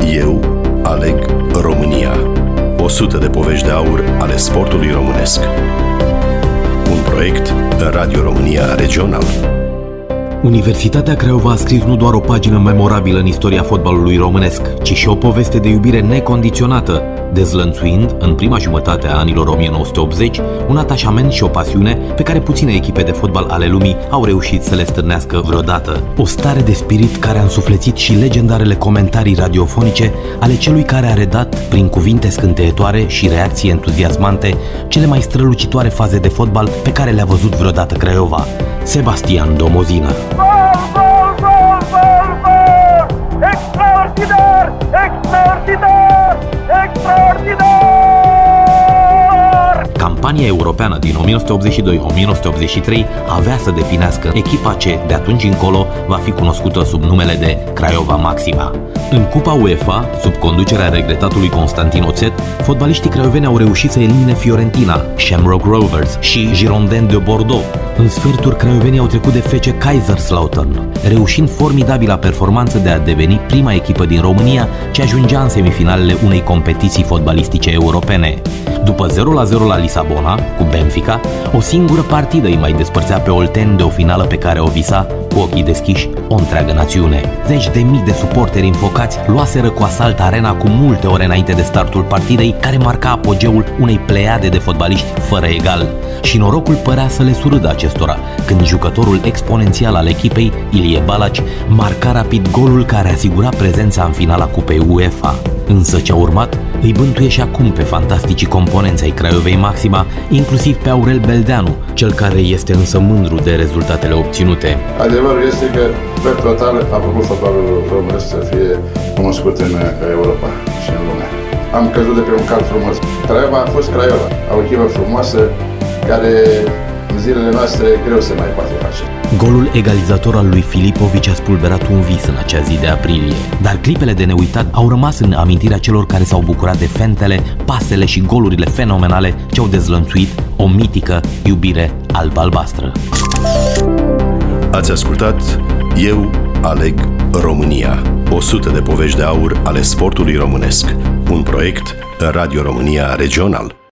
Eu aleg România. 100 de povești de aur ale sportului românesc. Un proiect Radio România Regional. Universitatea Craiova a scris nu doar o pagină memorabilă în istoria fotbalului românesc, ci și o poveste de iubire necondiționată, dezlănțuind, în prima jumătate a anilor 1980, un atașament și o pasiune pe care puține echipe de fotbal ale lumii au reușit să le stârnească vreodată. O stare de spirit care a însuflețit și legendarele comentarii radiofonice ale celui care a redat, prin cuvinte scânteietoare și reacții entuziasmante, cele mai strălucitoare faze de fotbal pe care le-a văzut vreodată Craiova, Sebastian Domozina. Extraordinar! Extraordinar! Extraordinar! Campania europeană din 1982-1983 avea să definească echipa ce, de atunci încolo, va fi cunoscută sub numele de Craiova Maxima. În Cupa UEFA, sub conducerea regretatului Constantin Oțet, fotbaliștii craioveni au reușit să elimine Fiorentina, Shamrock Rovers și Girondins de Bordeaux. În sferturi, craiovenii au trecut de FC Kaiserslautern, reușind formidabila performanță de a deveni prima echipă din România ce ajungea în semifinalele unei competiții fotbalistice europene. După 0-0 la Lisabona, cu Benfica, o singură partidă îi mai despărțea pe olteni de o finală pe care o visa, cu ochii deschiși, o întreagă națiune. Zeci de mii de suporteri înfocați luaseră cu asalt arena cu multe ore înainte de startul partidei, care marca apogeul unei pleiade de fotbaliști fără egal. Și norocul părea să le surâdă acestora, când jucătorul exponențial al echipei, Ilie Balaci, marca rapid golul care asigura prezența în finala Cupei UEFA. Însă ce a urmat îi bântuie și acum pe fantasticii componenți ai Craiovei Maxima, inclusiv pe Aurel Beldeanu, cel care este însă mândru de rezultatele obținute. Adevărul este că, per total, a făcut fotbalul românesc să fie cunoscut în Europa și în lume. Am căzut de pe un cal frumos. Craiova a fost Craiova, o echipă frumoasă care în zilele noastre greu se mai poate face. Golul egalizator al lui Filipovici a spulberat un vis în acea zi de aprilie, dar clipele de neuitat au rămas în amintirea celor care s-au bucurat de fentele, pasele și golurile fenomenale ce au dezlănțuit o mitică iubire alb-albastră. Ați ascultat Eu aleg România. 100 de povești de aur ale sportului românesc. Un proiect Radio România Regional.